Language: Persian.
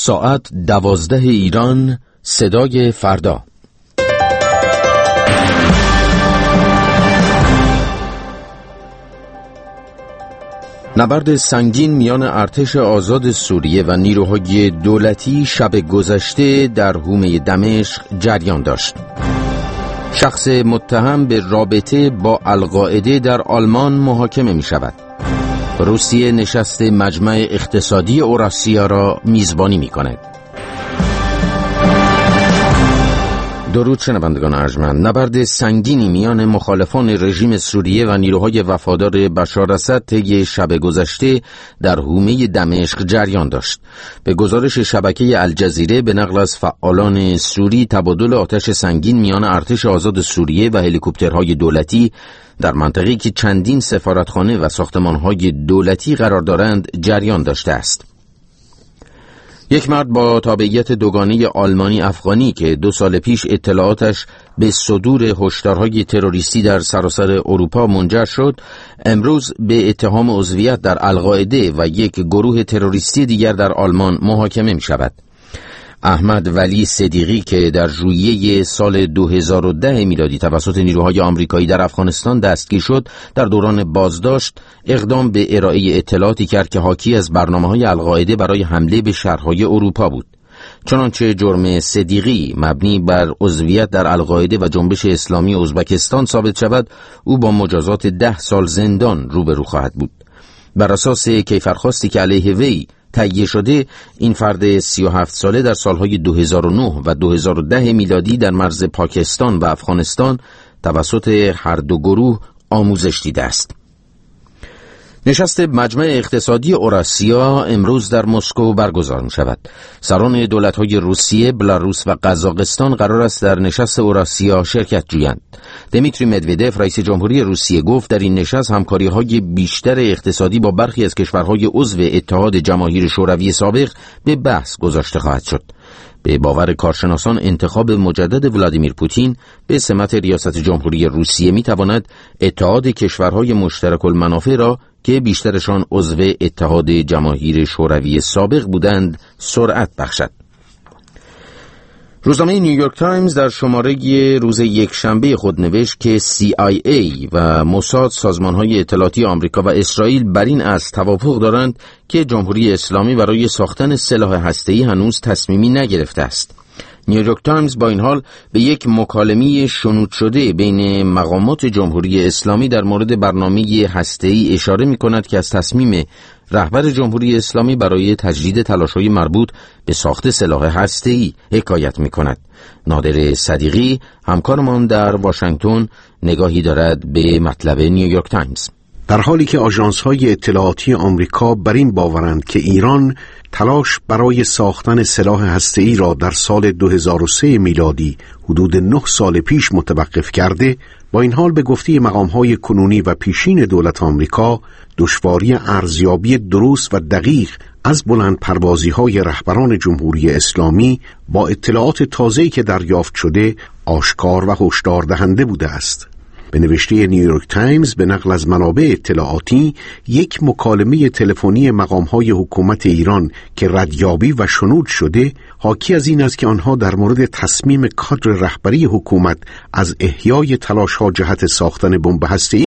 ساعت 12 ایران، صدای فردا. نبرد سنگین میان ارتش آزاد سوریه و نیروهای دولتی شب گذشته در حومه دمشق جریان داشت. شخص متهم به رابطه با القاعده در آلمان محاکمه می شود. روسیه نشست مجمع اقتصادی اوراسیا را میزبانی می کند. درود شنوندگان ارجمند. نبرد سنگینی میان مخالفان رژیم سوریه و نیروهای وفادار بشار اسد طی شب گذشته در حومه دمشق جریان داشت. به گزارش شبکه الجزیره به نقل از فعالان سوری، تبادل آتش سنگین میان ارتش آزاد سوریه و هلیکوپترهای دولتی در منطقه‌ای که چندین سفارتخانه و ساختمان‌های دولتی قرار دارند جریان داشته است. یک مرد با تابعیت دوگانه آلمانی افغانی که 2 سال پیش اطلاعاتش به صدور هشدارهای تروریستی در سراسر اروپا منجر شد، امروز به اتهام عضویت در القاعده و یک گروه تروریستی دیگر در آلمان محاکمه می شود. احمد ولی صدیقی که در ژوئیه سال 2010 میلادی توسط نیروهای آمریکایی در افغانستان دستگیر شد، در دوران بازداشت اقدام به ارائه اطلاعاتی کرد که حاکی از برنامه‌های القاعده برای حمله به شهرهای اروپا بود. چنانچه جرم صدیقی مبنی بر عضویت در القاعده و جنبش اسلامی ازبکستان ثابت شود، او با مجازات 10 سال زندان روبرو خواهد بود. بر اساس کیفرخواستی که علیه وی تهیه شده، این فرد 37 ساله در سالهای 2009 و 2010 میلادی در مرز پاکستان و افغانستان توسط هر دو گروه آموزش دیده است. نشست مجمع اقتصادی اوراسیا امروز در مسکو برگزار می شود. سران دولت‌های روسیه، بلاروس و قزاقستان قرار است در نشست اوراسیا شرکت جویند. دمیتری مدودف رئیس جمهوری روسیه گفت در این نشست همکاری‌های بیشتر اقتصادی با برخی از کشورهای عضو اتحاد جماهیر شوروی سابق به بحث گذاشته خواهد شد. به باور کارشناسان انتخاب مجدد ولادیمیر پوتین به سمت ریاست جمهوری روسیه می‌تواند اتحاد کشورهای مشترک المنافع را که بیشترشان عضو اتحاد جماهیر شوروی سابق بودند سرعت بخشد. روزنامه نیویورک تایمز در شماره روز یکشنبه خود نوشت که CIA و موساد، سازمان‌های اطلاعاتی آمریکا و اسرائیل بر این اصل توافق دارند که جمهوری اسلامی برای ساختن سلاح هسته‌ای هنوز تصمیمی نگرفته است. نیویورک تایمز با این حال به یک مکالمه شنود شده بین مقامات جمهوری اسلامی در مورد برنامه هسته‌ای اشاره می‌کند که از تصمیم رهبر جمهوری اسلامی برای تجدید تلاش‌های مربوط به ساخت سلاح هسته‌ای حکایت می‌کند. نادر صدیقی همکارمان در واشنگتن نگاهی دارد به مطلب نیویورک تایمز. در حالی که آژانس‌های اطلاعاتی آمریکا بر این باورند که ایران تلاش برای ساختن سلاح هسته‌ای را در سال 2003 میلادی حدود 9 سال پیش متوقف کرده، با این حال به گفته مقام‌های کنونی و پیشین دولت آمریکا دشواری ارزیابی درست و دقیق از بلند پروازی‌های رهبران جمهوری اسلامی با اطلاعات تازه‌ای که دریافت شده آشکار و هشدار دهنده بوده است. به نوشته نیویورک تایمز به نقل از منابع اطلاعاتی، یک مکالمه تلفنی مقام‌های حکومت ایران که ردیابی و شنود شده حاکی از این است که آنها در مورد تصمیم کادر رهبری حکومت از احیای تلاش‌ها جهت ساختن بمب هسته‌ای